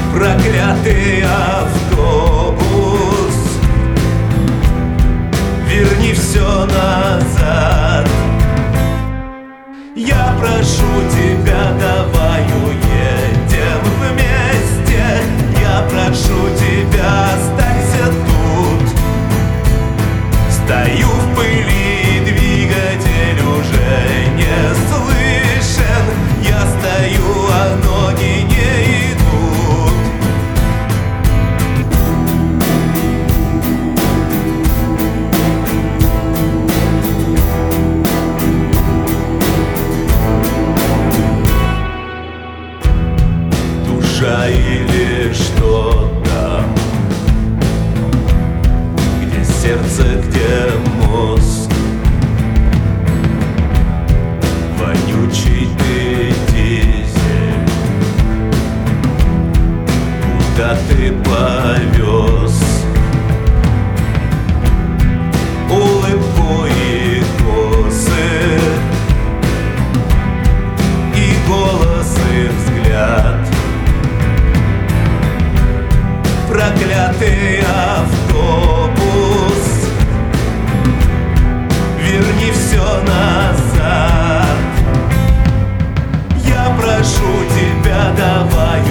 Проклятый автобус, верни все назад. Я прошу тебя, давай уедем вместе. Я прошу тебя, останься тут. Стою в пыли, двигатель уже не слышен. Я стою, а ноги не идут. Душа или что там, где сердце, где мозг, вонючий ты дизель, куда ты повез улыбку и косы, и голос, и взгляд. Проклятый автобус, верни все назад. Я прошу тебя, давай